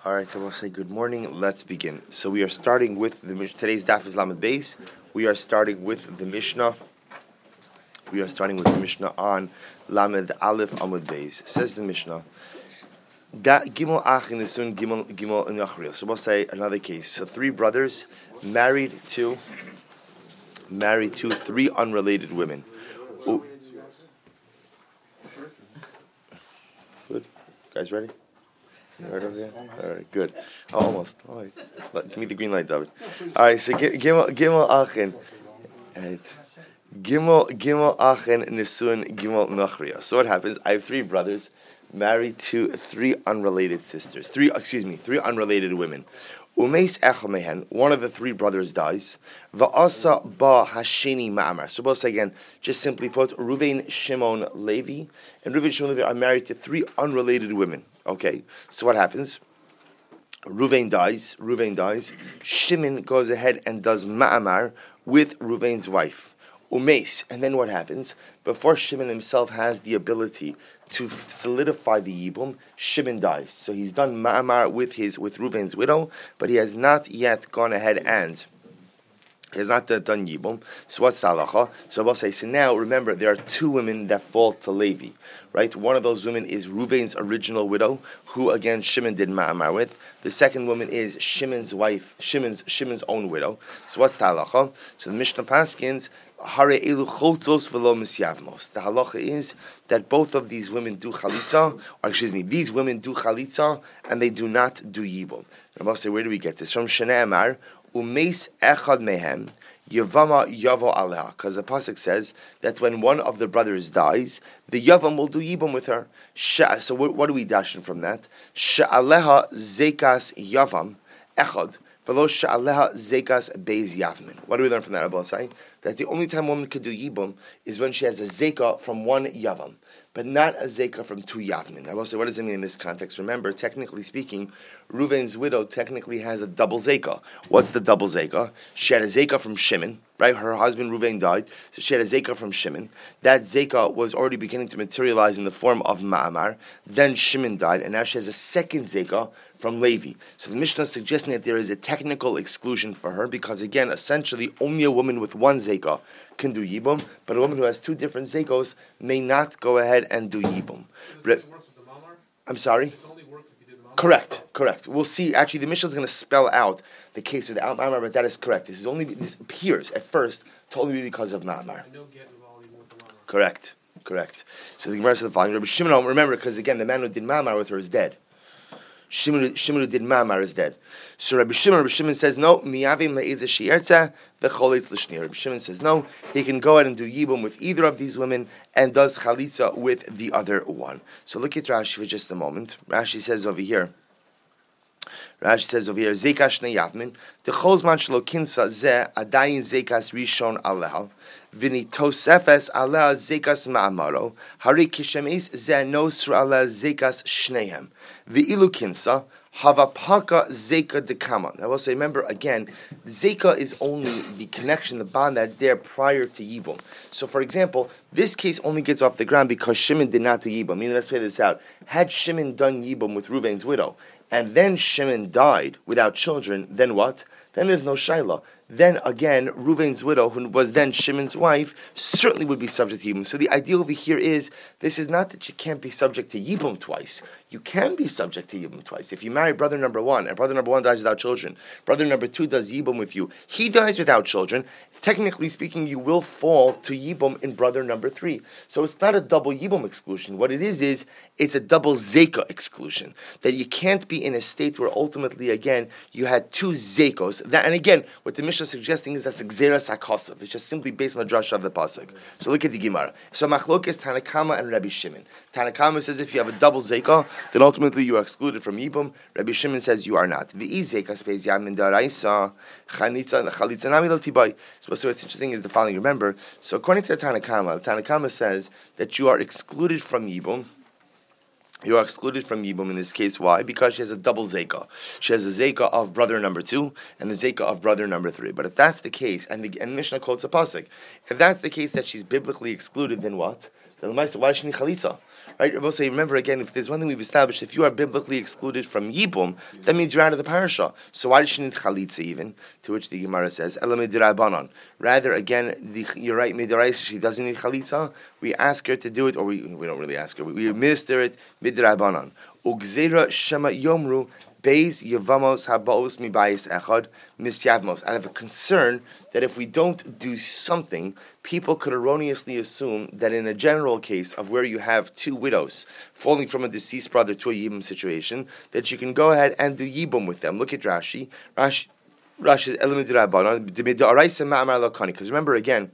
All right, so we'll say good morning. Let's begin. So we are starting with the Mishnah. Today's daf is Lamed Beis. We are starting with the Mishnah. We are starting with the Mishnah on Lamed Aleph Amud Beis. Says the Mishnah, Da Gimel Achin Nisun Gimel Nachriel. So we'll say another case. So three brothers married to three unrelated women. Good. Guys ready? Right over there? All right, good. Oh, almost. All right. Give me the green light, David. All right, so Gimel Achin. Right. Gimel Achin Nisun Gimel Nachriya. So what happens? I have three brothers married to three unrelated sisters. Three unrelated women. Umeis echad mehen, one of the three brothers dies. Va'asa ba hasheni ma'amar. So both again, just simply put, Ruvain, Shimon, Levi, and Ruvain, Shimon, Levi are married to three unrelated women. Okay, so what happens? Ruvain dies. Shimon goes ahead and does ma'amar with Ruvain's wife. Umeis, and then what happens? Before Shimon himself has the ability to solidify the yibum, Shimon dies. So he's done ma'amar with Ruvain's widow, but he has not yet gone ahead and he has not done yibum. So what's the halacha? So we'll say, so now remember, there are two women that fall to Levi, right? One of those women is Ruvain's original widow, who again Shimon did ma'amar with. The second woman is Shimon's wife, Shimon's own widow. So what's the halacha? So the Mishnah paskins, Hare elu chotos v'lo misyavmos. The halacha is that both of these women do chalitza, these women do chalitza and they do not do yibum. And I'll say, where do we get this? From Shnei Amar, umeis echad mehem, Yavama Yavo Aleha, because the pasuk says that when one of the brothers dies, the Yavam will do yibum with her. So what are we dashing from that? She'aleha zekas Yavam echad. What do we learn from that, Abba Sai? That the only time a woman could do yibum is when she has a zeka from one yavam, but not a zeka from two yavmin. I will say, what does it mean in this context? Remember, technically speaking, Ruvain's widow technically has a double zeka. What's the double zeka? She had a zeka from Shimon, right? Her husband Ruvain died, so she had a zeka from Shimon. That zeka was already beginning to materialize in the form of ma'amar. Then Shimon died, and now she has a second zeka from Levi. So the Mishnah is suggesting that there is a technical exclusion for her because, again, essentially only a woman with one zeka can do yibum, but a woman who has two different zekos may not go ahead and do yibum. I'm sorry? Correct. We'll see. Actually, the Mishnah is going to spell out the case without ma'amar, but that is correct. This appears at first to only be because of ma'amar. Correct. So the Gemara says the following: Rabbi Shimon, remember, because again, the man who did ma'amar with her is dead. Shimon who did ma'amar is dead. So Rabbi Shimon says no. Miyavim le'ezeh she'yertzeh v'choletz l'shnei. Rabbi Shimon says no. He can go ahead and do yibum with either of these women and does chalitza with the other one. So look at Rashi for just a moment. Rashi says over here, Zeka shnei yavmin, the cholzman shlo kinsa ze adayin zekas rishon aleha, v'ni tosefes aleha zekas ma'amaro, hari kishemes ze nosr aleha zekas shneihem, v'ilu kinsa, havapaka zeka dekama. I will say, remember again, zeka is only the connection, the bond that's there prior to yibum. So for example, this case only gets off the ground because Shimon did not do yibum. Meaning, let's play this out. Had Shimon done yibum with Ruvain's widow, and then Shimon died without children, then what? Then there's no shaila. Then again, Ruvain's widow, who was then Shimon's wife, certainly would be subject to yibum. So the idea over here is, this is not that you can't be subject to yibum twice. You can be subject to yibum twice. If you marry brother number one, and brother number one dies without children, brother number two does yibum with you, he dies without children, technically speaking, you will fall to yibum in brother number three. So it's not a double yibum exclusion. What it is it's a double zeka exclusion. That you can't be in a state where ultimately, again, you had two zekos. And again, what the Mishnah is suggesting is that's Gzeras HaKosov. It's just simply based on the drasha of the pasuk. So look at the Gemara. So Machlok is Tanakama and Rabbi Shimon. Tanakama says if you have a double zeka, then ultimately you are excluded from yibum. Rabbi Shimon says you are not. V'i zeka space yamin daraisa chalitza nami lo tibai. So what's interesting is the following. Remember, so according to the Tanakama says that you are excluded from yibum. You are excluded from yibum in this case. Why? Because she has a double zeka. She has a zeka of brother number two and the zeka of brother number three. But if that's the case, and Mishnah quotes a pasuk, if that's the case that she's biblically excluded, then what? then why does she need chalitza? Right? Rabbi say, remember again, if there's one thing we've established, if you are biblically excluded from yibum, that means you're out of the parasha. So why does she need chalitza even? To which the Gemara says, Ela midirabanan. Rather, again, you're right, midiraisa, she doesn't need chalitza. We ask her to do it, or we don't really ask her. We administer it midirabanan. Ugzera shema yomru. Beis Yevamos Habaos Mibayis Echad Misyavmos. I have a concern that if we don't do something, people could erroneously assume that in a general case of where you have two widows falling from a deceased brother to a Yibum situation, that you can go ahead and do Yibum with them. Look at Rashi. Rashi's element because remember again,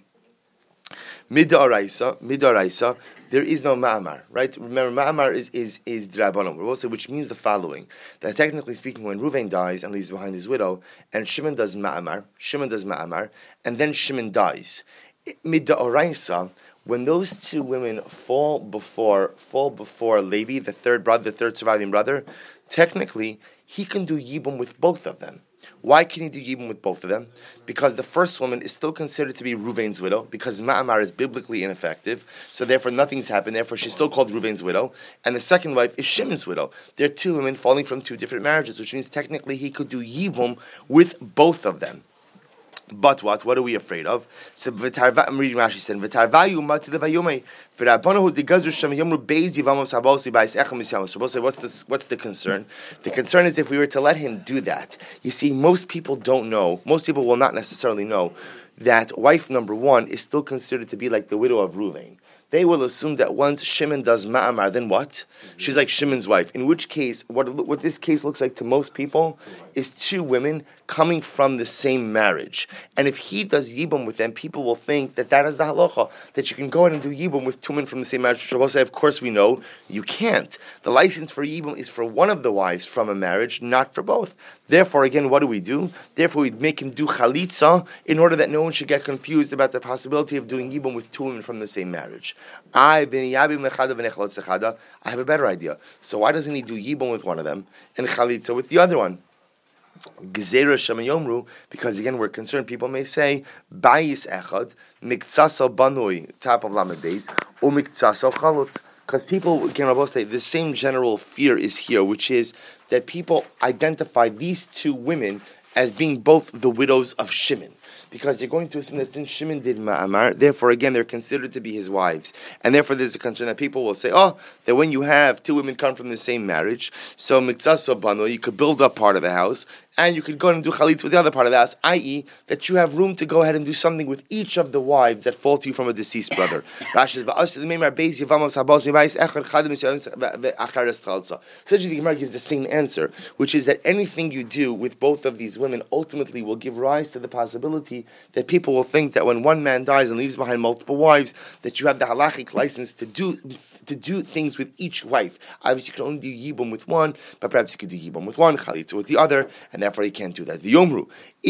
Midaraisa, there is no ma'amar, right? Remember, ma'amar is drabanon, which means the following: that technically speaking, when Ruvain dies and leaves behind his widow, and Shimon does ma'amar, and then Shimon dies. Midaraisa, when those two women fall before Levi, the third surviving brother, technically he can do yibum with both of them. Why can he do yibum with both of them? Because the first woman is still considered to be Ruvain's widow, because ma'amar is biblically ineffective, so therefore nothing's happened, therefore she's still called Ruvain's widow, and the second wife is Shimon's widow. They're two women falling from two different marriages, which means technically he could do yibum with both of them. But what? What are we afraid of? So I'm reading Rashi said, "V'tarvayu matzilevayume v'rabbonahu digazur shem yomru beis yivamos habosi ba'is echem misyamos." What's the concern? The concern is if we were to let him do that. You see, most people don't know. Most people will not necessarily know that wife number one is still considered to be like the widow of Ruvain. They will assume that once Shimon does ma'amar, then what? She's like Shimon's wife. In which case, what this case looks like to most people is two women coming from the same marriage. And if he does yibum with them, people will think that is the halacha, that you can go ahead and do yibum with two men from the same marriage. Shabbos say, of course we know, you can't. The license for yibum is for one of the wives from a marriage, not for both. Therefore, again, what do? Therefore, we make him do chalitza in order that no one should get confused about the possibility of doing yibum with two women from the same marriage. I have a better idea. So why doesn't he do yibum with one of them and chalitza with the other one? Gezerah Shema Yomru, because again we're concerned. People may say Bayis Echad Miktsasa Banui, top of Lamed Beis, or Miktsasa Chalutz. Because people can both say the same general fear is here, which is that people identify these two women as being both the widows of Shimon. Because they're going to assume that since Shimon did ma'amar, therefore again they're considered to be his wives, and therefore there's a concern that people will say, that when you have two women come from the same marriage, so miktsasa bano, you could build up part of the house, and you could go and do chalitz with the other part of the house, i.e., that you have room to go ahead and do something with each of the wives that fall to you from a deceased brother. Rashi essentially, the Gemara gives the same answer, which is that anything you do with both of these women ultimately will give rise to the possibility that people will think that when one man dies and leaves behind multiple wives, that you have the halachic license to do things with each wife. Obviously, you can only do yibum with one, but perhaps you could do yibum with one, chalitza with the other, and therefore you can't do that. The Yomru.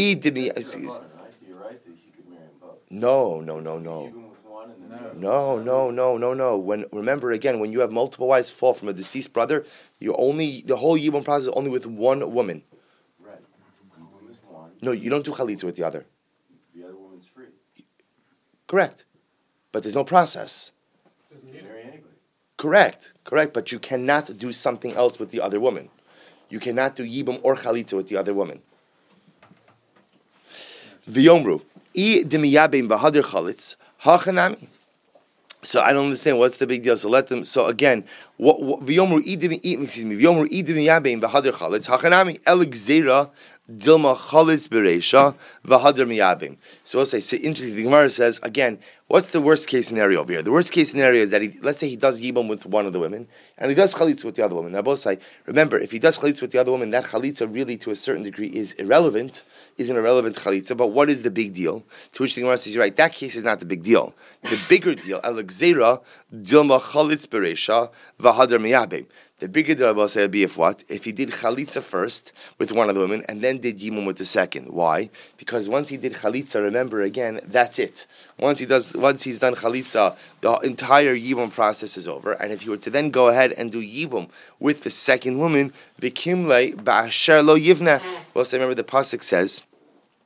No. Remember again, when you have multiple wives fall from a deceased brother, the whole yibum process is only with one woman. Right. No, you don't do chalitza with the other. The other woman's free. Correct. But there's no process. Doesn't marry anybody. Correct. But you cannot do something else with the other woman. You cannot do yibum or chalitza with the other woman. V'yomru, I demiyabim v'hadir chalitz, hachanami. So I don't understand what's the big deal. So let them. So again, v'yomru I demiyabim v'hadir chalitz, hachanami eligzera dilma chalitz bereisha v'hadir miyabim. So we'll say. So interesting. The Gemara says again. What's the worst case scenario over here? The worst case scenario is that let's say he does yibum with one of the women, and he does chalitza with the other woman. Now both say, remember, if he does chalitza with the other woman, that chalitza really, to a certain degree, is an irrelevant chalitza. But what is the big deal? To which the Gemara says, you're right, that case is not the big deal. The bigger deal, Alexera dilma chalitz bereisha v'hadar miyabim. The bigger deal would be if what? If he did chalitza first with one of the women and then did yibum with the second. Why? Because once he did chalitza, remember again, that's it. Once he's done chalitza, the entire yibum process is over. And if he were to then go ahead and do yibum with the second woman, v'kimlei ba'asher lo yivna. Well, remember the pasuk says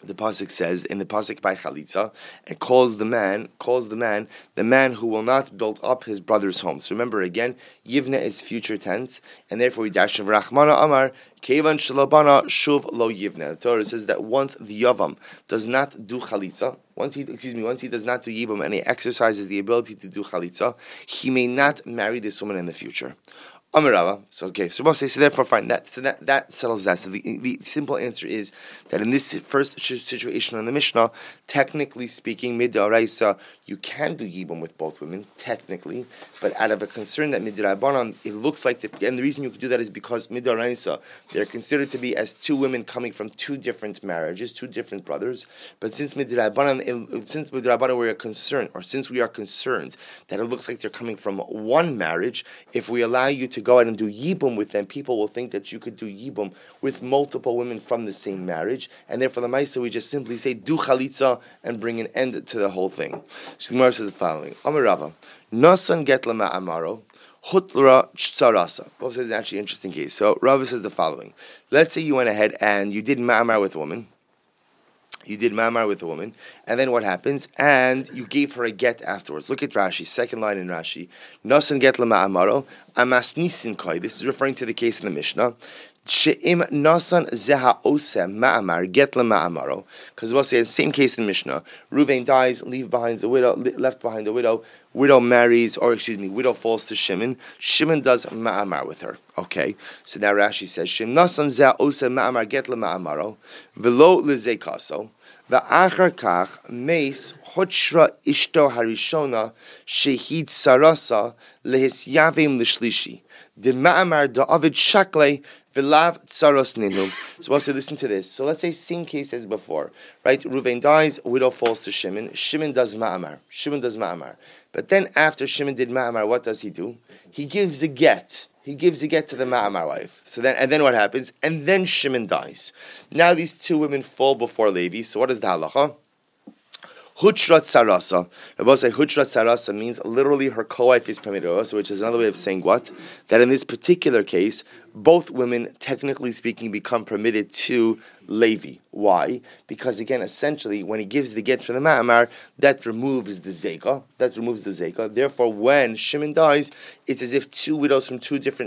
the pasuk says in the pasuk by chalitza, and calls the man, the man who will not build up his brother's home. So remember again, yivna is future tense, and therefore we dash of Rachmana Amar kevan shalabana shuv lo yivna. The Torah says that once the yavam does not do chalitza, once he does not do yibum and he exercises the ability to do chalitza, he may not marry this woman in the future. Amirava. So therefore fine. That settles that. So the simple answer is that in this first situation in the Mishnah, technically speaking, midoraisa, you can do yibum with both women, technically, but out of a concern that midrabanan, it looks like and the reason you can do that is because midoraisa, they're considered to be as two women coming from two different marriages, two different brothers. But since midrabanan we are concerned, or since we are concerned that it looks like they're coming from one marriage, if we allow you to go out and do yibum with them, people will think that you could do yibum with multiple women from the same marriage, and therefore the Maisa we just simply say do chalitza and bring an end to the whole thing. So the Gemara says the following: Amar Rava, Nasan get lama amaro, hutla tsarasa. Both says an actually interesting case. So Rava says the following: let's say you went ahead and you did ma'amar with a woman. And then what happens? And you gave her a get afterwards. Look at Rashi, second line in Rashi. Nasan get lama amas nisin koi. This is referring to the case in the Mishnah. She'im nasan zeha ose ma'amar get lama. Because we'll say the same case in Mishnah. Ruvain dies, left behind a widow. Widow falls to Shimon. Shimon does ma'amar with her. Okay, so now Rashi says, Shim nasan zeha ose ma'amar get lama velo lezekaso. Va'achar kach meis hochra ishto harishona shehid sarasa lehisyavim l'shlishi. The ma'amar da'avid shakle v'lav tsaros ninu. So we'll say, listen to this. So let's say same case as before, right? Ruvain dies, widow falls to Shimon. Shimon does ma'amar. But then after Shimon did ma'amar, what does he do? He gives a get. He gives a get to the ma'amar wife. So then what happens? And then Shimon dies. Now these two women fall before Levi. So what is the halacha? Hutrat sarasa. Rabbi say hutrat sarasa means literally her co-wife is permitted, which is another way of saying what? That in this particular case, both women, technically speaking, become permitted to Levi. Why? Because again, essentially, when he gives the get for the ma'amar, that removes the zeka. Therefore, when Shimon dies, it's as if two widows from two different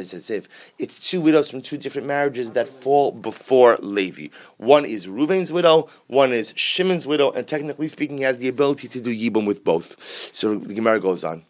it's two widows from two different marriages that fall before Levi. One is Ruvain's widow, one is Shimon's widow, and technically speaking, he has the ability to do yibum with both. So the Gemara goes on.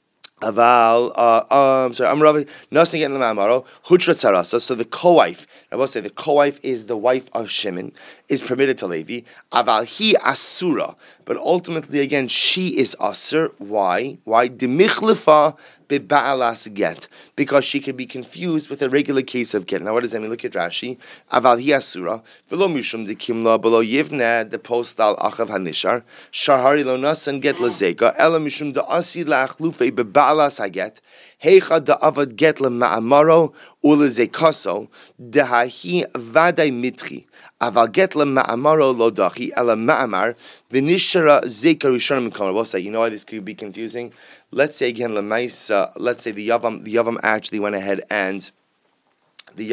Aval, I'm Ravi. Nothing in the Ma'amaro. Hutrat Sarasa. So the co-wife, I will say the co-wife is the wife of Shimon, is permitted to Levi. Aval he asura, but ultimately again she is asur. Why? Demichlefa beba'alas get, because she can be confused with a regular case of get. Now what does that mean? Look at Rashi. Aval hi asura v'lo mishum dekimla below yivne the postal achav hanishar shahari lo nasan get lazeka ela mishum da asi la'achlufe beba'alas haget heicha da avad get le ma'amaro ulezekaso dehahi vaday mitchi. Aval get le ma'amaro lo dachi ela ma'amar v'nishara zeka rishonim kamar. We'll say, you know why this could be confusing? Let's say again, let's say the Yavam actually went ahead and did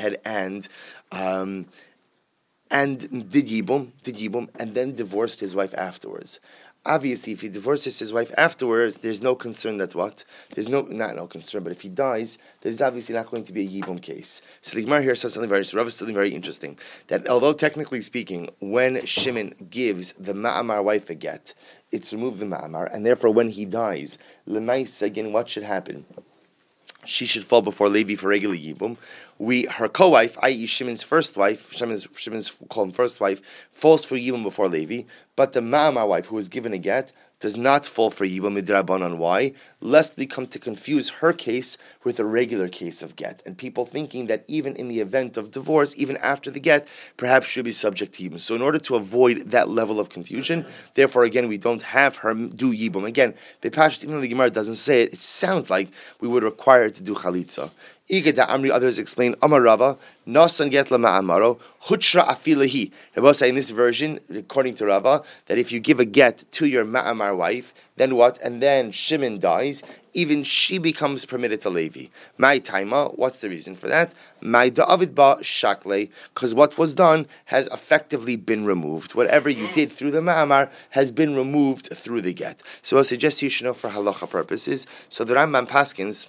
Yibum, and then divorced his wife afterwards. Obviously, if he divorces his wife afterwards, there's no concern that what? There's not no concern, but if he dies, there's obviously not going to be a Yibum case. So the Gemara here says something very interesting, that although technically speaking, when Shimon gives the Ma'amar wife a get, it's removed the Ma'amar, and therefore when he dies, L'mais, again, what should happen? She should fall before Levi for regular Yibum. Her co-wife, i.e. Shimon's first wife, Shimon's called him first wife, falls for Yibum before Levi, but the Ma'amar wife, who was given a get, does not fall for Yibum midrabanan. Why? Lest we come to confuse her case with a regular case of get, and people thinking that even in the event of divorce, even after the get, perhaps she'll be subject to Yibum. So in order to avoid that level of confusion, therefore again we don't have her do Yibum. Again, even though the Gemara doesn't say it, it sounds like we would require her to do Chalitza. Amri, others explain, Amar Rava, Nasan get Ma'amaro, Hutra Afilahi. Rabbi say in this version, according to Rava, that if you give a get to your Ma'amar wife, then what? And then Shimon dies, even she becomes permitted to Levi. My taima, what's the reason for that? My da'avid ba shakle, because what was done has effectively been removed. Whatever you did through the ma'amar has been removed through the get. So I suggest you should know for halacha purposes. So the Rambam Paskins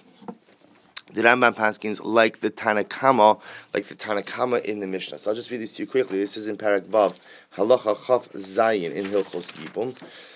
like the Tanakama in the Mishnah. So I'll just read this to you quickly. This is in Parak Vav, Halacha Chaf Zayin in Hilchos Yibum.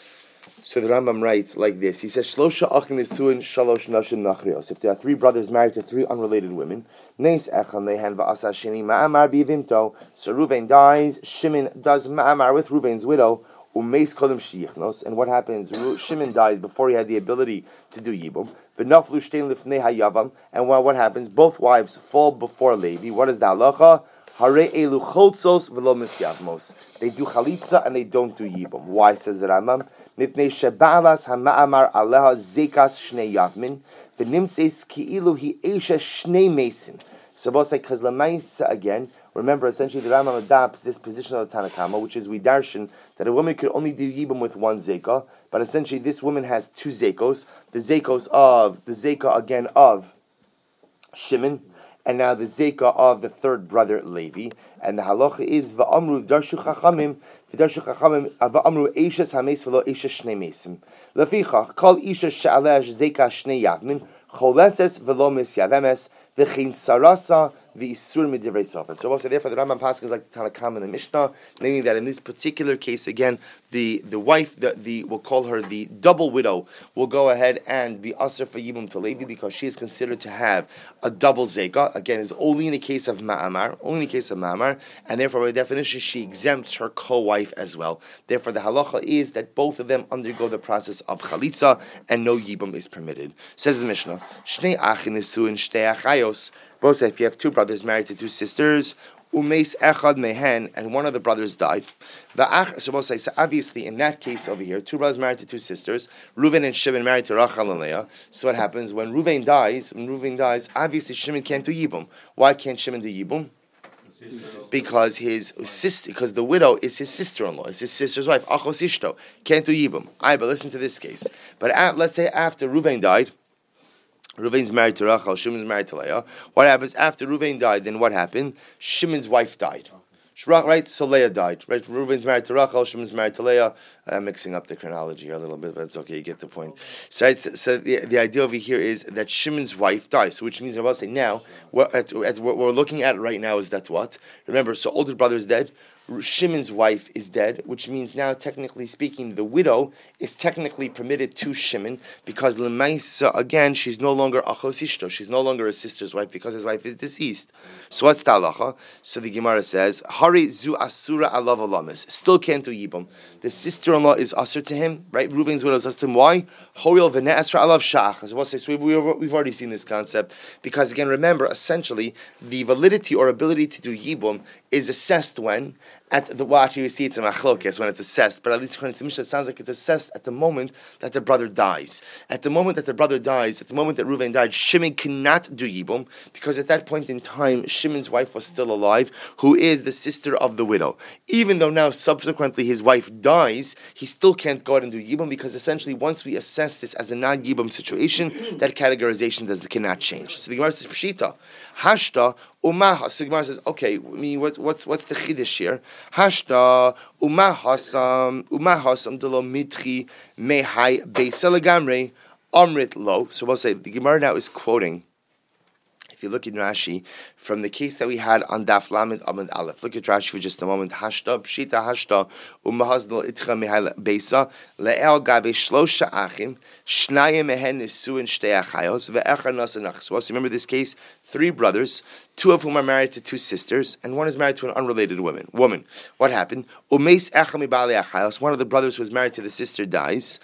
So the Rambam writes like this. He says, Shlosha achim nisuin shalosh nashim nachrios. If there are three brothers married to three unrelated women, Neis echan lehan va'asa sheni ma'amar b'yivimto. So Reuven dies, Shimon does ma'amar with Reuven's widow, umeis kolim shiyichnos. And what happens? Shimon dies before he had the ability to do yibum. V'naflu shtein lifnei hayavam. And what happens? Both wives fall before Levi. What is the halacha? Hare elu chotzos v'lo misyavmos. They do chalitza and they don't do yibum. Why, says the Rambam? Mipnei shebalas hama'amar aleha zekas shnei yavmin v'nimtzeis ki'ilu hi esha shnei mesin. So both say, because lemaisa again, remember essentially the Rambam adopts this position of the Tanakama, which is we darshan that a woman could only do yibum with one zeka, but essentially this woman has two zekos, the zeka again of Shimon, and now the zeka of the third brother Levi, and the halacha is va'amru darshu chachamim va'amru eishes hames v'lo eishes shnei mesim lefichach kol isha she'aleh zeka shnei yavmin choletzes v'lo misyavemes v'chin sarasa v'isur midivrei sofer. So also therefore the Rambam Pasuk is like the Tanakam in the Mishnah, meaning that in this particular case again the wife, we'll call her the double widow, will go ahead and be asr for yibum to Levi because she is considered to have a double zeka. Again, is only in the case of ma'amar, and therefore by definition she exempts her co-wife as well. Therefore the halacha is that both of them undergo the process of chalitza and no yibum is permitted. Says the Mishnah, Shnei achin nisuin shtei achayos. Both say if you have two brothers married to two sisters, umeis echad mehen, and one of the brothers died. So both say, so obviously in that case over here, two brothers married to two sisters, Reuven and Shimon married to Rachel and Leah. So what happens when Reuven dies? Obviously Shimon can't do yibum. Why can't Shimon do yibum? Because because the widow is his sister-in-law, is his sister's wife. Achos ishto can't do yibum. But listen to this case. But let's say after Reuven died. Reuven's married to Rachel, Shimon's married to Leah. What happens after Reuven died? Then what happened? Shimon's wife died. Right? So Leah died. Right? Reuven's married to Rachel, Shimon's married to Leah. I'm mixing up the chronology here a little bit, but it's okay. You get the point. So the idea over here is that Shimon's wife dies. So which means, I'm about to say now, what we're looking at right now is that what? Remember, so older brother is dead. Shimon's wife is dead, which means now, technically speaking, the widow is technically permitted to Shimon because Lemaisa, again, she's no longer achos ishto, she's no longer a sister's wife because his wife is deceased. So what's the halacha? So the Gemara says, Hari zu asura alav alamis, still can't do yibum. The sister-in-law is asur to him, right? Reuven's widow is asur to him. Why? Horiel v'ne'asra alav shach. So we've already seen this concept because, again, remember, essentially, the validity or ability to do yibum is assessed when? Actually we see it's a machlokes when it's assessed, but at least according to Mishnah, it sounds like it's assessed at the moment that the brother dies. At the moment that Reuven died, Shimon cannot do yibum, because at that point in time, Shimon's wife was still alive, who is the sister of the widow. Even though now, subsequently, his wife dies, he still can't go out and do yibum, because essentially, once we assess this as a non-yibum situation, that categorization cannot change. So the Gemara says, Pshita, Hashta, Umaha. So the Gemara says, okay, I mean, what's the chiddush here? Hashta umahasam delo mitchi mehai beiselagamre amrit lo. So we'll say the Gemara now is quoting. If you look in Rashi, from the case that we had on Daf Lamed Amud Aleph, look at Rashi for just a moment. Hashta, pshita hashta, umahazno itcha mehal beisa, le'el gabe shlosha achim, shnayim mehen nisu and shtei achayos, ve'echar nasanach. So remember this case? Three brothers, two of whom are married to two sisters, and one is married to an unrelated woman. What happened? Umeis echam ibali achayos. One of the brothers who was married to the sister dies.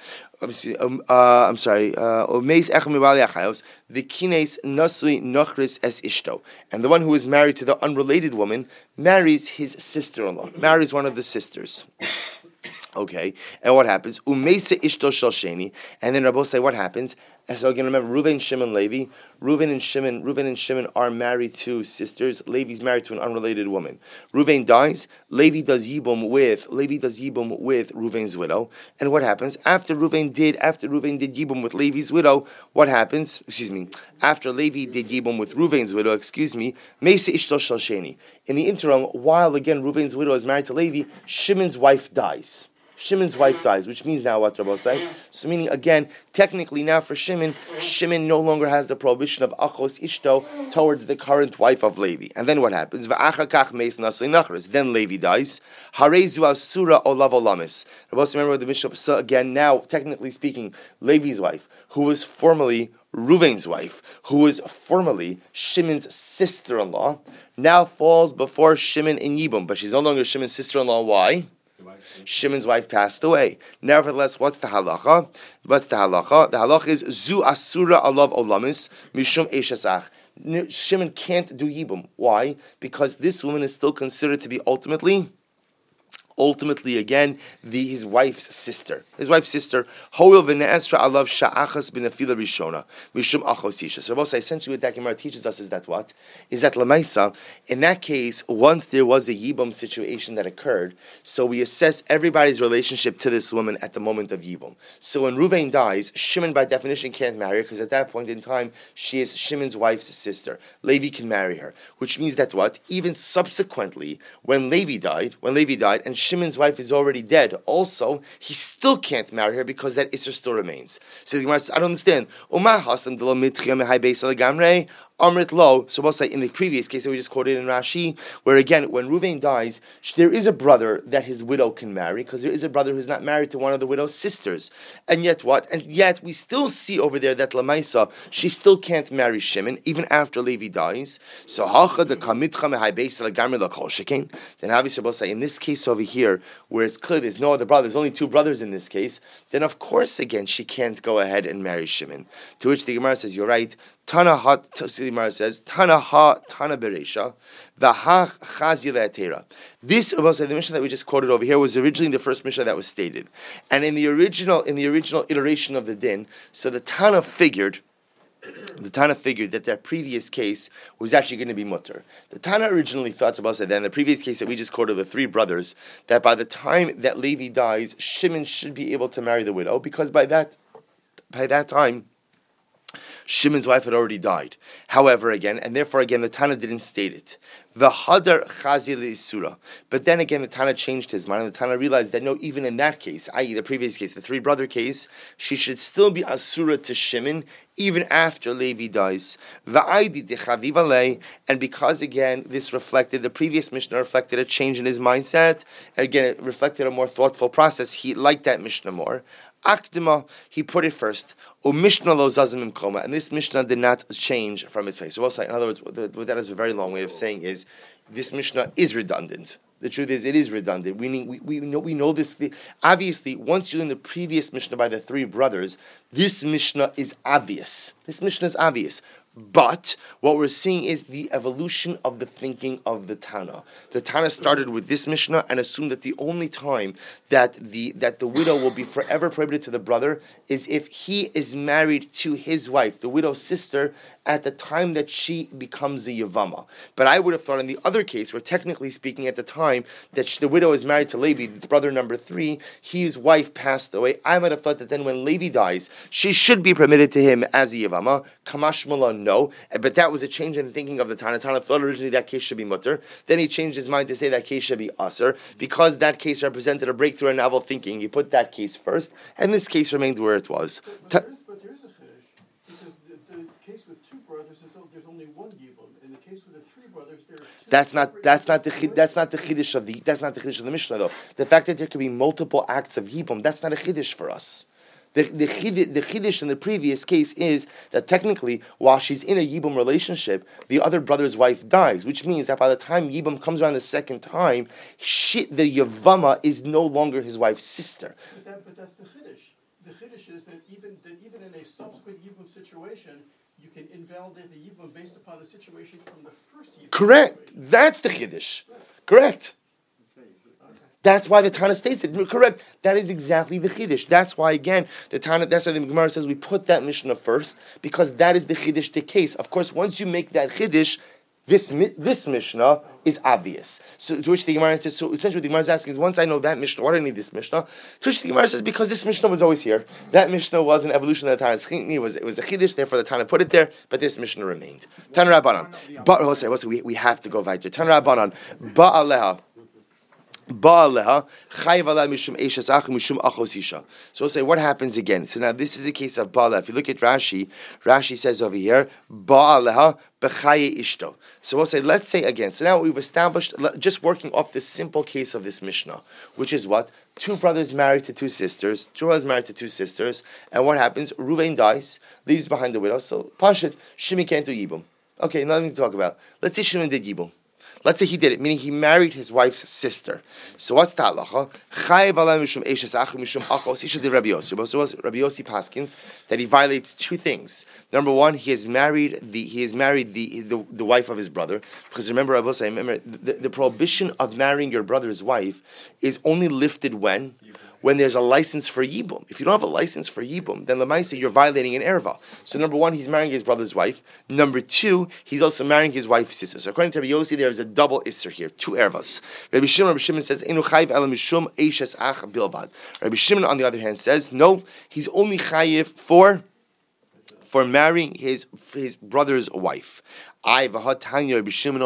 Umeis echam ibali achayos. The kines nasui nochris es ishto. And the one who is married to the unrelated woman marries his sister-in-law, marries one of the sisters. Okay, and what happens? Umeisa ishto shel sheni, and then Rabbi say what happens? And so again, remember, Reuven, Shimon, Levi. Reuven and Shimon are married to sisters. Levi's married to an unrelated woman. Reuven dies. Levi does Yibum with Reuven's widow. And what happens after Reuven did Yibum with Levi's widow? What happens? After Levi did Yibum with Reuven's widow. Meisa Ishto Shel Sheni. In the interim, while again Reuven's widow is married to Levi, Shimon's wife dies. Which means now what Rabbi say? So meaning again, technically now for Shimon no longer has the prohibition of achos ishto towards the current wife of Levi. And then what happens? Then Levi dies. Harezu asura olav olamis. Rabbi remember the Mishnah. So again, now technically speaking, Levi's wife, who was formerly Reuven's wife, who was formerly Shimon's sister-in-law, now falls before Shimon in Yibum, but she's no longer Shimon's sister-in-law. Why? Shimon's wife passed away. Nevertheless, what's the halacha? The halacha is zu asura alav olamis mishum eshasach. Shimon can't do yibum. Why? Because this woman is still considered to be ultimately again, his wife's sister. Hoil v'ne'esra alav sha'achas b'nefila rishona mishum achos isha. So essentially what that Gemara teaches us is that what? Is that Lamaisa, in that case, once there was a Yibum situation that occurred, so we assess everybody's relationship to this woman at the moment of Yibum. So when Reuven dies, Shimon by definition can't marry her, because at that point in time, she is Shimon's wife's sister. Levi can marry her, which means that what? Even subsequently, when Levi died, and Shimon's wife is already dead, also, he still can't marry her because that Isser still remains. So the Gemara says, I don't understand. Amrit lo. So we'll say in the previous case that we just quoted in Rashi, where again, when Reuven dies, there is a brother that his widow can marry, because there is a brother who's not married to one of the widow's sisters. And yet what? And yet we still see over there that Lamaisa, she still can't marry Shimon, even after Levi dies. So then obviously we'll say, in this case over here, where it's clear there's no other brother, there's only two brothers in this case, then of course again, she can't go ahead and marry Shimon. To which the Gemara says, you're right, Tana says, Tana Beresha, V'ha Chazi Le'atera. This, the Mishnah that we just quoted over here, was originally the first Mishnah that was stated. And in the original iteration of the din, so the Tana figured that previous case was actually going to be mutter. The Tana originally thought about that in the previous case that we just quoted, the three brothers, that by the time that Levi dies, Shimon should be able to marry the widow, because by that time, Shimon's wife had already died. However, again, the Tana didn't state it. The Hadar Chazi Isura. But then again, the Tana changed his mind, and the Tana realized that no, even in that case, i.e. the previous case, the three-brother case, she should still be Asura to Shimon, even after Levi dies. And because, again, the previous Mishnah reflected a change in his mindset, again, it reflected a more thoughtful process. He liked that Mishnah more. Akdima, he put it first. Mishnah lo zazim imkoma, and this Mishnah did not change from its place. So we'll say, in other words, what that is a very long way of saying is, this Mishnah is redundant. The truth is, it is redundant. We know this. Obviously, once you learn the previous Mishnah by the three brothers, this Mishnah is obvious. But what we're seeing is the evolution of the thinking of the Tana. The Tana started with this Mishnah and assumed that the only time that the widow will be forever prohibited to the brother is if he is married to his wife, the widow's sister, at the time that she becomes a Yavama. But I would have thought in the other case, where technically speaking at the time that the widow is married to Levi, the brother number 3, his wife passed away, I might have thought that then when Levi dies, she should be permitted to him as a Yavama. Kamash Malon, no. But that was a change in the thinking of the Tana. Tana thought originally that case should be mutter. Then he changed his mind to say that case should be aser, because that case represented a breakthrough in novel thinking. He put that case first, and this case remained where it was. But there is a chiddush, because the case with two brothers there's only one yibum. In the case with the three brothers, there are two. That's not the chiddush of the Mishnah though. The fact that there could be multiple acts of yibum, that's not a chiddush for us. The chiddush in the previous case is that technically, while she's in a yibum relationship, the other brother's wife dies, which means that by the time yibum comes around the second time, the yavama is no longer his wife's sister. But that's the chiddush. The chiddush is that even in a subsequent yibum situation, you can invalidate the yibum based upon the situation from the first yibum. Correct. That's the chiddush. Correct. That's why the Tana states it. Correct. That is exactly the Chiddush. That's why, again, that's why the Gemara says we put that Mishnah first, because that is the Chiddush, the case. Of course, once you make that Chiddush, this Mishnah is obvious. So to which the Gemara says, so essentially what the Gemara is asking is, once I know that Mishnah, why do I need this Mishnah? To which the Gemara says, because this Mishnah was always here. That Mishnah was an evolution of the Tana's Chitni, it was a Chiddush, therefore the Tana put it there, but this Mishnah remained. Tana Rabbanan. But we have to go weiter. Tana Rabbanan. Ba'aleha. So we'll say, what happens again? So now this is a case of Ba'ala. If you look at Rashi, Rashi says over here, Ba'aleha b'chaye ishto. So we'll say, let's say again. So now we've established, just working off this simple case of this Mishnah, which is what? Two brothers married to two sisters. And what happens? Ruvain dies, leaves behind the widow. So Pashut, Shimon can't do Yibum. Okay, nothing to talk about. Let's say Shimon did Yibum. Let's say he did it, meaning he married his wife's sister. So what's the halacha? Chayev alai mishum eishes ach mishum achos isha de Rabbi Yossi. So Rabbi Yossi paskins that he violates two things. Number one, he has married the wife of his brother. Because remember, the prohibition of marrying your brother's wife is only lifted when there's a license for Yibum. If you don't have a license for Yibum, then Lamaisa, you're violating an erva. So number one, he's marrying his brother's wife. Number two, he's also marrying his wife's sister. So according to Rabbi Yossi, there is a double isser here, two ervas. Rabbi Shimon says, Einu chayiv ela mishum eishes ach bilvad. Rabbi Shimon, on the other hand, says, no, he's only chayiv for marrying his brother's wife. But elsewhere,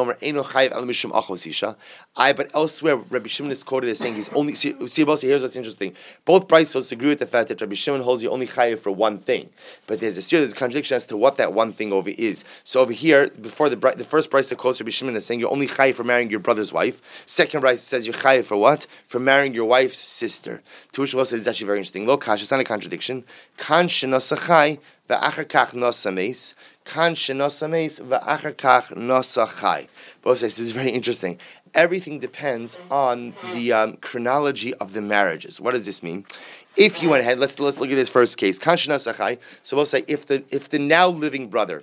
Rabbi Shimon is quoted as saying he's only. See, here's what's interesting. Both Braisos agree with the fact that Rabbi Shimon holds you only chayiv for one thing, but there's a contradiction as to what that one thing over is. So over here, before the first Braiso quotes Rabbi Shimon as saying you're only chayiv for marrying your brother's wife. Second Braiso says you're chayiv for what? For marrying your wife's sister. To which Rabbi says it's actually very interesting. Lo kash, it's not a contradiction. Kan shenasachai ve'achar kach nasameis. Kan shenasameis ve'achar kach nasachai. Both says this is very interesting. Everything depends on the chronology of the marriages. What does this mean? If you went ahead, let's look at this first case. Kan shenasachai. So we'll say if the now living brother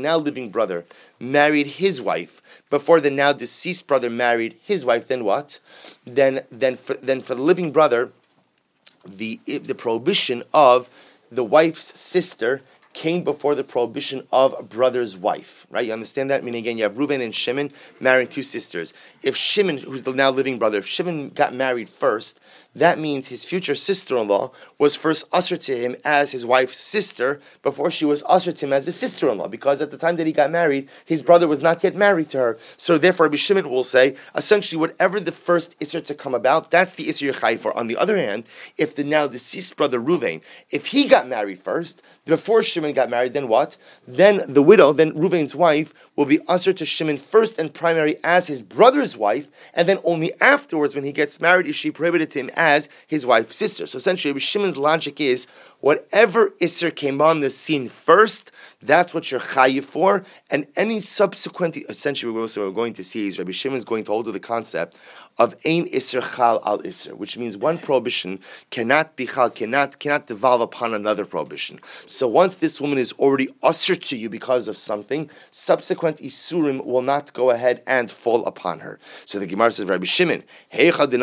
married his wife before the now deceased brother married his wife, then what? Then for the living brother, the prohibition of the wife's sister came before the prohibition of a brother's wife, right? You understand that? Meaning, again, you have Reuven and Shimon marrying two sisters. If Shimon, who's the now living brother, if Shimon got married first, that means his future sister-in-law was first ushered to him as his wife's sister before she was ushered to him as his sister-in-law, because at the time that he got married, his brother was not yet married to her. So therefore, Rabbi Shimon will say, essentially, whatever the first Isser to come about, that's the Isser you're chayiv for. On the other hand, if the now deceased brother Reuven, if he got married first, before Shimon got married, then what? Then the widow, then Reuven's wife, will be ushered to Shimon first and primary as his brother's wife, and then only afterwards, when he gets married, is she prohibited to him as his wife's sister. So essentially, Shimon's logic is, whatever Isser came on the scene first, that's what you're chayiv for, and any subsequent, essentially what we're going to see is Rabbi Shimon is going to hold to the concept of ein Isser chal al Isser, which means one prohibition cannot be chal, cannot devolve upon another prohibition. So once this woman is already usher to you because of something, subsequent Isurim will not go ahead and fall upon her. So the Gemara says, Rabbi Shimon, so according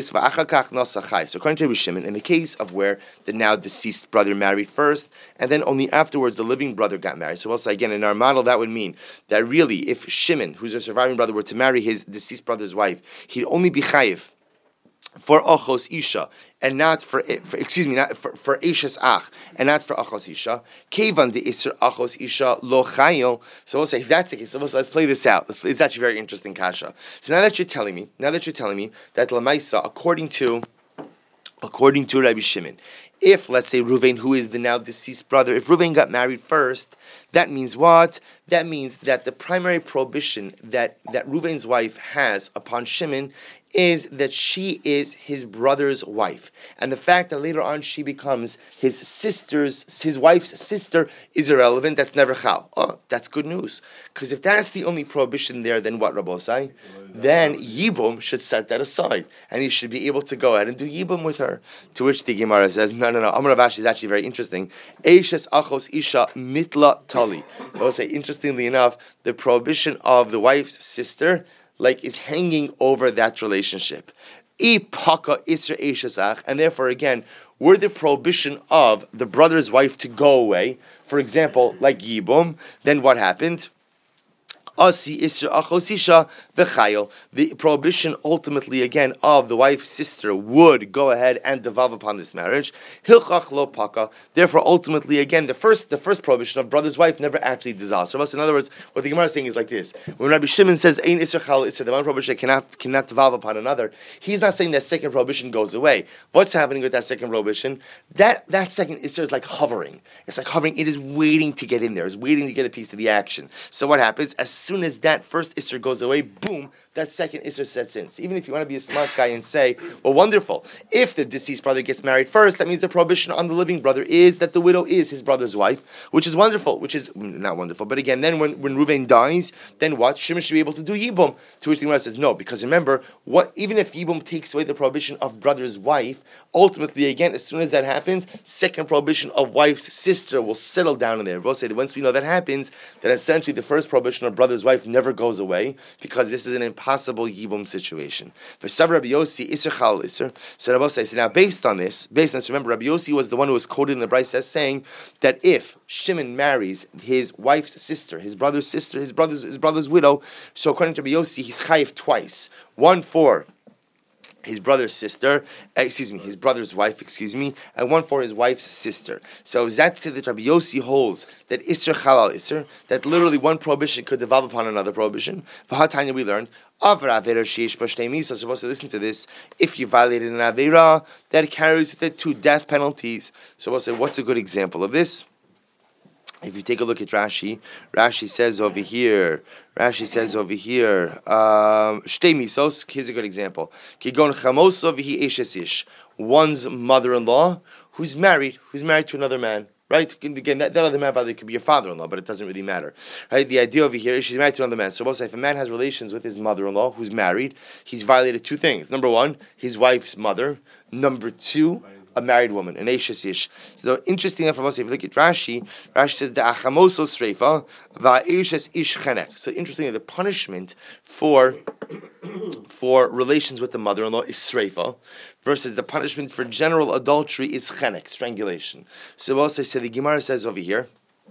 to Rabbi Shimon, in the case of where the now deceased brother married first, and then only afterwards the living brother got married. So also again, in our model, that would mean that really, if Shimon, who's a surviving brother, were to marry his deceased brother's wife, he'd only be chayiv for achos isha, and not for eshes ach, and not for achos isha. Kevan de iser achos isha lo chayil. So we'll say, if that's the case, so let's play this out. It's actually very interesting kasha. So now that you're telling me that Lamaisa, according to Rabbi Shimon, if, let's say, Reuven, who is the now deceased brother, if Reuven got married first, that means what? That means that the primary prohibition that Reuven's wife has upon Shimon is that she is his brother's wife. And the fact that later on she becomes his wife's sister is irrelevant. That's never chal. Oh, that's good news. Because if that's the only prohibition there, then what, Rabbosai? Then Yibum should set that aside. And he should be able to go ahead and do Yibum with her. To which the Gemara says, no. Amar Rav Ashi is actually very interesting. Eishes achos isha mitla tali. Rabbosai, interestingly enough, the prohibition of the wife's sister is hanging over that relationship. Ipaka Isra Eshesach, and therefore again, were the prohibition of the brother's wife to go away, for example, like Yibum, then what happened? Asi Isra Achosisha V'chayil. The prohibition ultimately again of the wife's sister would go ahead and devolve upon this marriage. Hilchach lo paka. Therefore, ultimately again, the first prohibition of brother's wife never actually dissolves. So, in other words, what the Gemara is saying is like this: when Rabbi Shimon says Ein Isra Chal Isra, the one prohibition cannot devolve upon another, he's not saying that second prohibition goes away. What's happening with that second prohibition? That second Isra is like hovering. It's like hovering. It is waiting to get in there. It's waiting to get a piece of the action. So what happens? As soon as that first Isser goes away, boom, that second Isser sets in. So even if you want to be a smart guy and say, well, wonderful, if the deceased brother gets married first, that means the prohibition on the living brother is that the widow is his brother's wife, which is wonderful, which is not wonderful. But again, then when Reuven dies, then what? Shimon should be able to do Yibum. To which the Gemara says, no, because remember, even if Yibum takes away the prohibition of brother's wife, ultimately, again, as soon as that happens, second prohibition of wife's sister will settle down in there. We'll say that once we know that happens, then essentially the first prohibition of brother's wife never goes away, because this is an impossible Yibum situation. For Rabbi Yossi, Isser Chal Isser. So Rabbi says, now based on this, remember, Rabbi Yossi was the one who was quoted in the Brisa as saying that if Shimon marries his wife's sister, his brother's sister, his brother's widow, so according to Rabbi Yossi, he's chayiv twice. One for his brother's wife, and one for his wife's sister. So that's that Rabbi Yossi holds that Isser Chalal Isser, that literally one prohibition could devolve upon another prohibition. V'hatanya we learned, Avra Avera Sheish B'Shtei Misa, so supposed to listen to this, if you violated an Avera, that carries with it 2 death penalties. So we'll say, what's a good example of this? If you take a look at Rashi, Rashi says over here, Shtei misos, here's a good example. Kigon chamoso v'hi eshes ish. One's mother-in-law who's married to another man. Right? Again, that other man, by the way, could be your father-in-law, but it doesn't really matter. Right? The idea over here is she's married to another man. So if a man has relations with his mother-in-law who's married, he's violated 2 things. Number 1, his wife's mother. Number 2, a married woman, an Eishes Ish. So interesting enough, if you look at Rashi says the Achamoso Sreifa va'Eishes Ish Chenek. So interestingly, the punishment for relations with the mother-in-law is Sreifa, versus the punishment for general adultery is Chenek, strangulation. So also the Gemara says over here.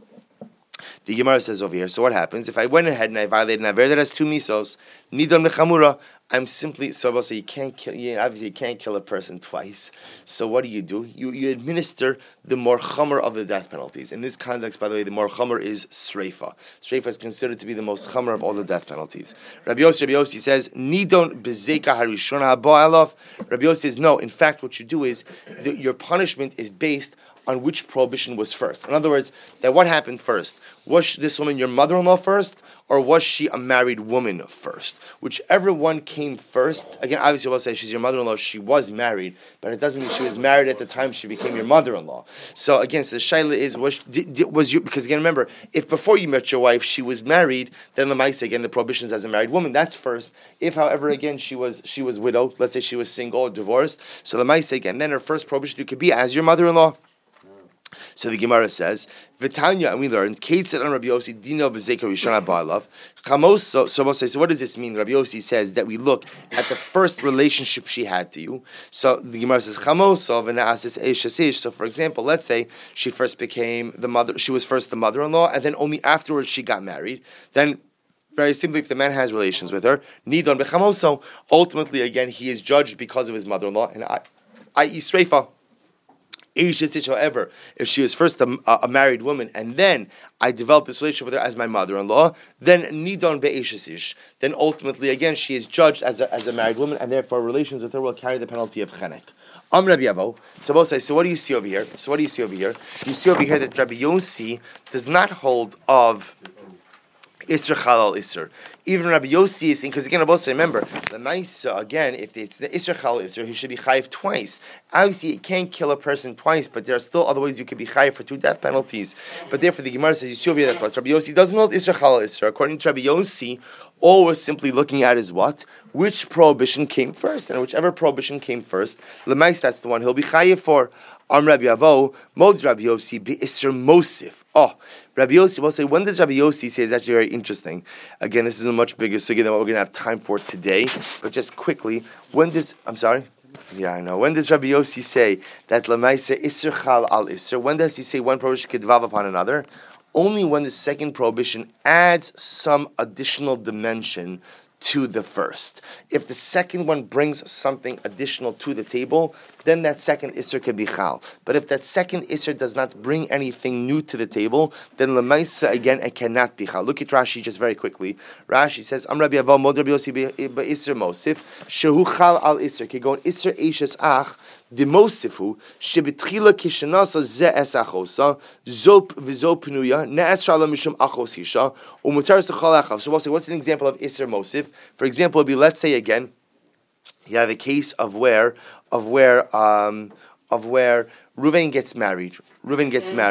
So what happens if I went ahead and I violated an aver that has 2 misos? Nidon mechamura. I'm simply you can't kill. Obviously, you can't kill a person twice. So what do? You administer the more chamer of the death penalties. In this context, by the way, the more chamer is sreifa. Sreifa is considered to be the most chamer of all the death penalties. Rabbi Yossi says nidon bezeka harishona haba. Rabbi Yossi says no. In fact, what you do is your punishment is based on which prohibition was first. In other words, that what happened first? Was this woman your mother-in-law first, or was she a married woman first? Whichever one came first, again, obviously we'll say she's your mother-in-law, she was married, but it doesn't mean she was married at the time she became your mother-in-law. So again, so the shaila is, because again, remember, if before you met your wife, she was married, then the Maisa, again, the prohibitions as a married woman, that's first. If, however, again, she was widowed, let's say she was single or divorced, so the Maisa, again, then her first prohibition could be as your mother-in-law. So the Gemara says, Vitanya, and we learned, Kate said on Rabbi Yossi, Dino Bezeka Rishona Ba'alav. Chamos, so we'll say, so what does this mean? Rabbi Yossi says that we look at the first relationship she had to you. So the Gemara says, Chamos, V'na'asis Eishasish. So for example, let's say she was first the mother-in-law, and then only afterwards she got married. Then very simply, if the man has relations with her, Nidon Bechamoso, ultimately, again, he is judged because of his mother-in-law, and i.e. Sreifa. However, if she was first a married woman and then I developed this relationship with her as my mother-in-law, then nidon be'eshesish. Then ultimately, again, she is judged as a married woman, and therefore relations with her will carry the penalty of chenek. Rabbi Yavo. So we'll say, so what do you see over here? You see over here that Rabbi Yossi does not hold of Isser Chalal Isser. Even Rabbi Yossi is saying, because again, Rabbi Yossi, remember, the Maisa, again, if it's the Isser Chalal Isser, he should be chayiv twice. Obviously, you can't kill a person twice, but there are still other ways you could be chayiv for 2 death penalties. But therefore, the Gemara says, you see over here, that's what Rabbi Yossi doesn't hold Isser Chalal Isser. According to Rabbi Yossi, all we're simply looking at is what? Which prohibition came first? And whichever prohibition came first, Lemais, that's the one he'll be chayiv for. Rabbi Avo, Mod Rabbi Yossi, Be'isr Mosif. Oh, Rabbi Yossi will say, when does Rabbi Yossi say? It's actually very interesting. Again, this is a much bigger sugya than what we're going to have time for today. But just quickly, I'm sorry? Yeah, I know. When does Rabbi Yossi say that Lamaisa Isr Chal al Isr? When does he say one prohibition could devolve upon another? Only when the second prohibition adds some additional dimension to the first. If the second one brings something additional to the table, then that second Isser can be Chal. But if that second Isser does not bring anything new to the table, then Lamaisa, again, it cannot be Chal. Look at Rashi just very quickly. Rashi says, Rabbi Aval, Mod Rabbi Yossi Isser Mosif, Shehu Chal al Isser, Kegon Isser Eishes Ach, Demosifu, Shebetchila Kishanasa Ze Es Achosa, Zop V'Zop Pnuya, Ne'esra La Mishum Achos Isha, Umutar Sechal Achav. So we'll say, what's an example of Isser Mosif? For example, it would be, let's say again, you have a case of where Reuven gets married. Let's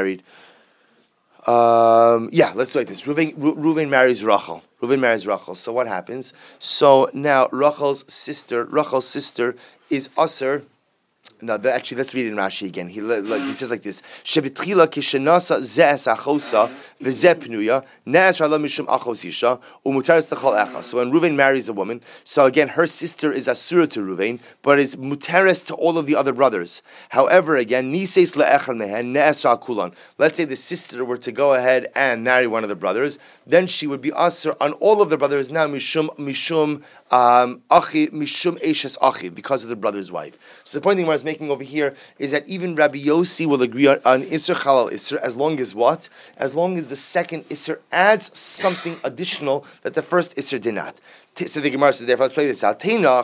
do like this. Reuven marries Rachel. So what happens? So now Rachel's sister is Aser. No, actually, let's read it in Rashi again. He says like this: Shebetchila kishenasa ze'es achosa v'zeh pnuya ne'es rala mishum achos isha umutaris l'chol echa. So when Reuven marries a woman, so again her sister is asura to Reuven, but is mutaris to all of the other brothers. However, again nises le'echad mehen ne'es rala kulan. Let's say the sister were to go ahead and marry one of the brothers, then she would be asur on all of the brothers now mishum eshes achi, because of the brother's wife. So the point I was making over here is that even Rabbi Yossi will agree on Isser Chalal Isser as long as what? As long as the second Isser adds something additional that the first Isser did not. So the Gemara says, therefore, let's play this out.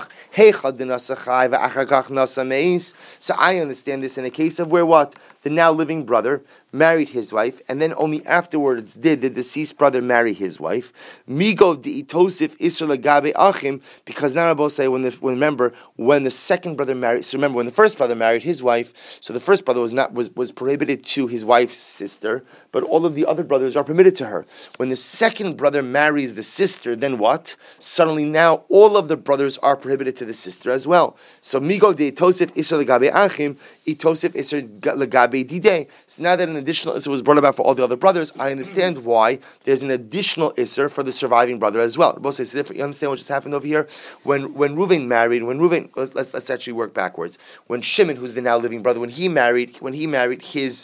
So I understand this in a case of where what? The now living brother married his wife, and then only afterwards did the deceased brother marry his wife. Migo de itosif isra lagabe achim, because now I both say when the second brother married. So remember when the first brother married his wife. So the first brother was prohibited to his wife's sister, but all of the other brothers are permitted to her. When the second brother marries the sister, then what? Suddenly now all of the brothers are prohibited to the sister as well. So migo de itosif isra lagabe achim, itosif isra lagabe dide. So now that an additional Isser was brought about for all the other brothers, I understand why there's an additional Isser for the surviving brother as well. Both say it's different. You understand what just happened over here? When Reuven married, let's actually work backwards. When Shimon, who's the now living brother, when he married his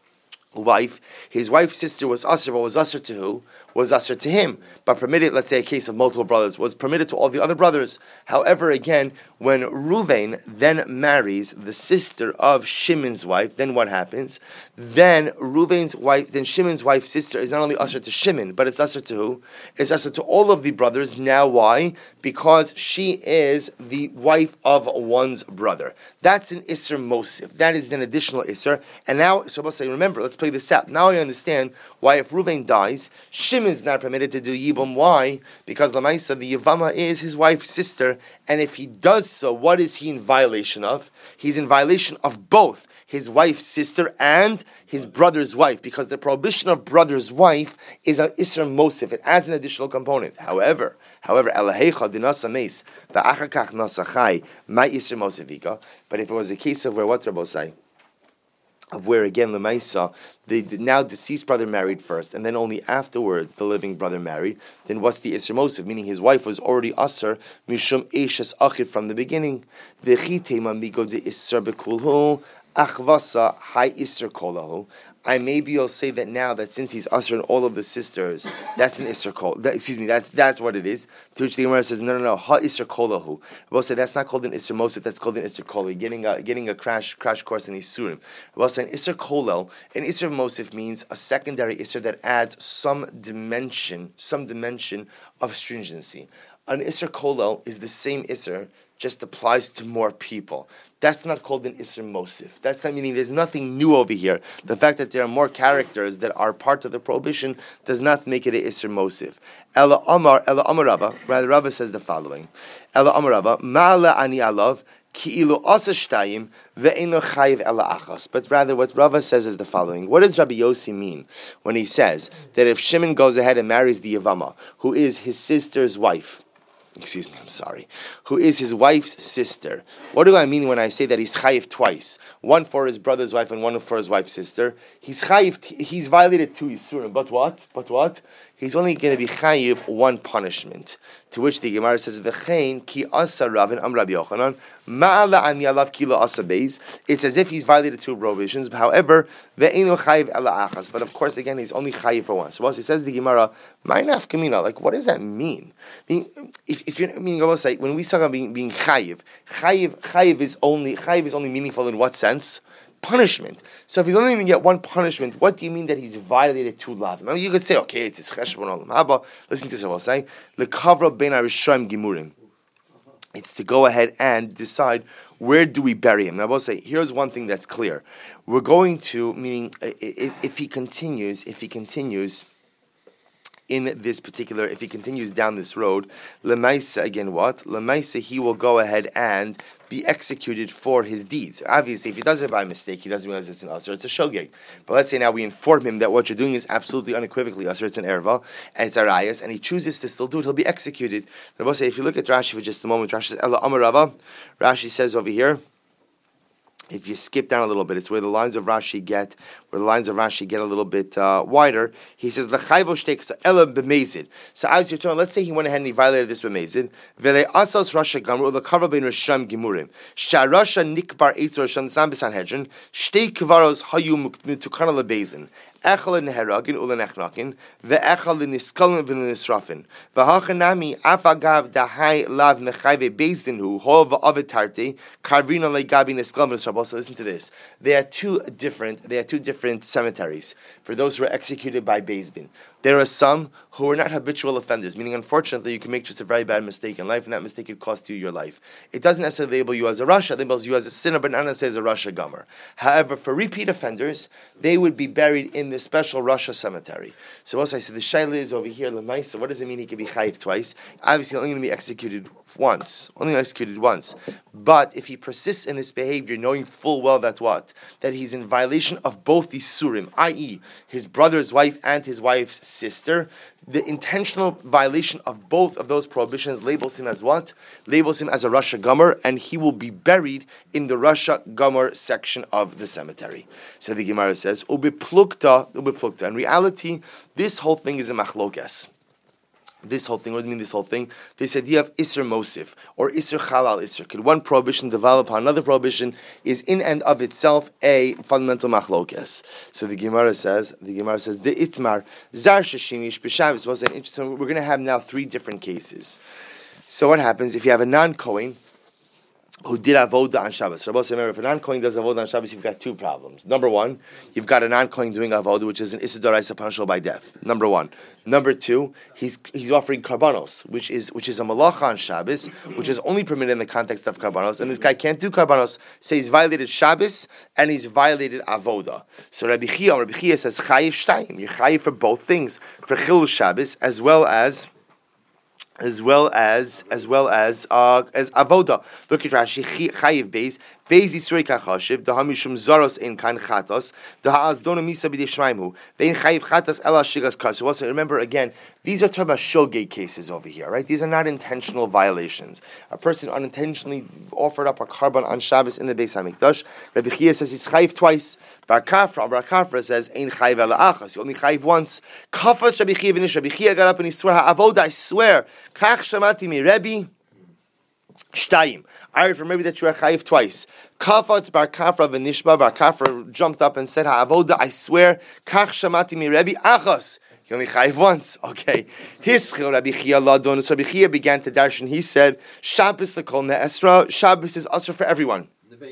wife's sister was Asr, but was Asr to who? Was Asr to him, but permitted, let's say a case of multiple brothers, was permitted to all the other brothers. However, again, when Reuven then marries the sister of Shimon's wife, then what happens? Then Shimon's wife's sister is not only Asr to Shimon, but it's Asr to who? It's Asr to all of the brothers. Now why? Because she is the wife of one's brother. That's an Isser Mosif. That is an additional Isser. And now, so I'll say, remember, let's play this out. Now I understand why if Reuven dies, Shimon is not permitted to do Yibum. Why? Because Lamaisa, the Yavama, is his wife's sister, and if he does so, what is he in violation of? He's in violation of both his wife's sister and his brother's wife, because the prohibition of brother's wife is an Isra Mosif. It adds an additional component. However, Elahecha dinasa meis va'achakach nasachai my Isra Mosifika. But if it was a case of where what Rabbi say, of where again Lemaisa, the now deceased brother married first, and then only afterwards the living brother married, then what's the Isser Mosif? Meaning his wife was already Asr, Mishum Eshes Achid from the beginning. V'chitema migo de Isser bekulhu, achvasa hai Isser kolahu. Maybe you'll say that now that since he's Asr and all of the sisters, that's an Isser Kol. That's what it is. To which the Gemara says, no, ha Isser Kolahu. We'll say that's not called an Isser Mosif, that's called an Isser Kol. You're getting a crash course in Isurim. We'll say an Isser Kolel, an Isser Mosif means a secondary Isser that adds some dimension of stringency. An Isser Kolel is the same Isser, just applies to more people. That's not called an Isser Mosif. That's not meaning there's nothing new over here. The fact that there are more characters that are part of the prohibition does not make it an Isser Mosif. Ela Amar Rava, rather Rava says the following. Ela Amar Rava, Ma'ala ani alav, ki'ilu asa shtayim, ve'eno chayiv ela achas. But rather what Rava says is the following. What does Rabbi Yossi mean when he says that if Shimon goes ahead and marries the Yavama, who is his sister's wife, excuse me, I'm sorry, who is his wife's sister. What do I mean when I say that he's chayiv twice? One for his brother's wife and one for his wife's sister. He's chayiv, he's violated two Yisurim, but what? He's only going to be chayiv one punishment. To which the Gemara says, V'chein ki asa Ravin am Rabbi Yochanan, ma'ala an yalav kilo asa beis. It's as if he's violated two prohibitions. However, ve'enu chayiv ela achas. But of course, again, he's only chayiv for one. So, he says the Gemara, ma'inaf kamina. Like, what does that mean? I mean, if you're meaning, I will say, when we talk about being chayiv is only meaningful in what sense? Punishment. So if he's only going to get one punishment, what do you mean that he's violated two lavim? I mean, you could say, okay, it's his cheshbon olam haba. Listen to this, I will say, lekavra ben arishaim gimurim. It's to go ahead and decide where do we bury him. Now I will say, here's one thing that's clear. We're going to, meaning, if he continues in this particular, if he continues down this road, lemaisa, again what? Lemaisa, he will go ahead and be executed for his deeds. Obviously, if he does it by mistake, he doesn't realize it's an usher, it's a shogeg. But let's say now we inform him that what you're doing is absolutely unequivocally usher, it's an erva, and it's arayas, and he chooses to still do it, he'll be executed. I will say, if you look at Rashi for just a moment, Rashi says, Ela Amar Rava, Rashi says over here, if you skip down a little bit, it's where the lines of Rashi get a little bit wider. He says l'chayvo shteiks ela b'mezid. So as you're talking, let's say he went ahead and he violated this b'mezid. V'le asas rasha gamru l'kavra bein risham gimurim. Sharasha nikbar eitz risham zam b'sanhedrin. Shtei kvaros hayu mutukana lebezin. Echal neheragin ulenechnakin. Ve'echal niskalin v'nisrafin. V'hachanami afagav dahai lav mechayve bezin hu hol v'avetarte karvina legabi niskalin v'nisrafin. So listen to this. There are two different cemeteries for those who are executed by Beis Din. There are some who are not habitual offenders, meaning unfortunately you can make just a very bad mistake in life, and that mistake could cost you your life. It doesn't necessarily label you as a rasha, it labels you as a sinner, but not necessarily as a rasha gomer. However, for repeat offenders, they would be buried in this special rasha cemetery. So also I said the shaila is over here, lemaisa. What does it mean he could be chayiv twice? Obviously only going to be executed once. But if he persists in this behavior, knowing full well that he's in violation of both these surim, i.e., his brother's wife and his wife's sister, the intentional violation of both of those prohibitions labels him as what? Labels him as a rasha gomer, and he will be buried in the rasha gomer section of the cemetery. So the Gemara says, ubeplukta. In reality, this whole thing is a machlokes. This whole thing, what does it mean, this whole thing? This idea of Isser Mosif, or Isser Chalal Isser. Could one prohibition develop upon another prohibition is in and of itself a fundamental machlokes. So the Gemara says, the Itmar, Zar Sheshinish, B'Shabbos, was interesting. We're going to have now three different cases. So what happens if you have a non-Kohen who did avoda on Shabbos? Rabbi said, if a non-Kohen does avoda on Shabbos, you've got two problems. Number one, you've got a non-Kohen doing avoda, which is an Issur D'Oraisa punishable by death. Number one. Number two, he's offering karbanos, which is a malacha on Shabbos, which is only permitted in the context of karbanos, and this guy can't do karbanos. So he's violated Shabbos and he's violated avoda. So Rabbi Chia says chayiv shtayim. You're chayiv for both things, for chilul Shabbos as well as avoda. Look at Rashi. Chayiv beis Yisrei kachashiv. The hamishum zaros in kan chatos. The ha'azdonu misa b'dei shmaimu. Ve'in chayiv chatos ela shigas kar. So also remember again, these are talking about shogeg cases over here, right? These are not intentional violations. A person unintentionally offered up a carbon on Shabbos in the Beis Hamikdash. Rabbi Chia says he's chayiv twice. Bar Kafra says ein chayiv ela achas. You only chayiv once. Kafas Rabbi Chia v'nish. Rabbi Chia got up and he swore ha'avoda. I swear. Kach shamati mi Rebbe. Shtayim. I heard from maybe that you are chayiv twice. Kafatz Bar Kafra v'nishba. Bar Kafra jumped up and said, ha'avoda, I swear, kach shamati mi Rebbe, achos. You only chayiv once. Okay. Hischil Rabbi Chia ladon. So Rabbi Chia began to darshan. He said, Shabbos l'kol ne'esra. Shabbos is usher for everyone.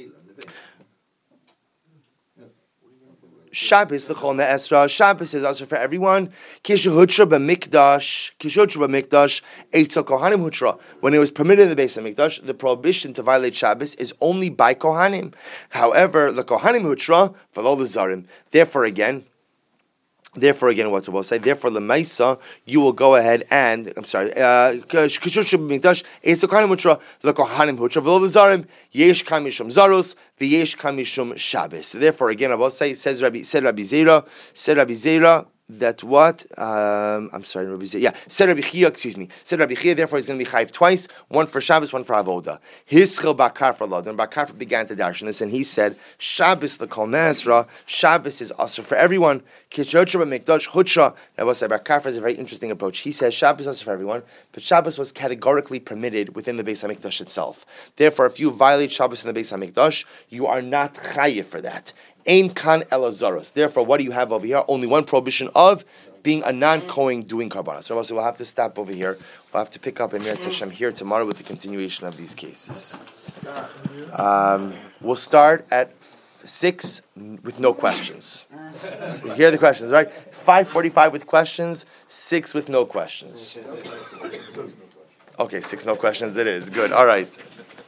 Shabbos l'chol ne'esra. Shabbos is also for everyone. Kishuhutra b'mikdash. Eitzel kohanim hutra. When it was permitted in the Beis Hamikdash, the prohibition to violate Shabbos is only by kohanim. However, the kohanim hutra v'lo l'zarim. Therefore again, what we'll say. Therefore, lemaisa, you will go ahead and kishuhutra b'mikdash. Eitzel kohanim hutra v'lo kohanim hutra v'lo l'zarim. Yesh kamishum zaros. V'yesh kamishum Shabbos. So therefore, again, I will say, said Rabbi Zera, that what? I'm sorry, Rabbi Zia. Yeah, said Rabbi Chia, excuse me. Said Rabbi Chia, therefore he's going to be chayiv twice, one for Shabbos, one for Avoda. Hischil Bakar for Lod. And Bakar began to dash on this, and he said, Shabbos l'kol Nasra, Shabbos is asr for everyone. Kichotra b'mikdash hutra. Now, what Bakar has a very interesting approach. He says Shabbos is asr for everyone, but Shabbos was categorically permitted within the Beis Hamikdash itself. Therefore, if you violate Shabbos in the Beis Hamikdash, you are not chayiv for that. Ein kan elazaros. Therefore, what do you have over here? Only one prohibition of being a non-Kohen doing karbanos. So we'll have to stop over here. We'll have to pick up Emir Teshem here tomorrow with the continuation of these cases. We'll start at 6 with no questions. So here are the questions, right? 5:45 with questions, 6 with no questions. Okay, 6 no questions it is. Good. All right.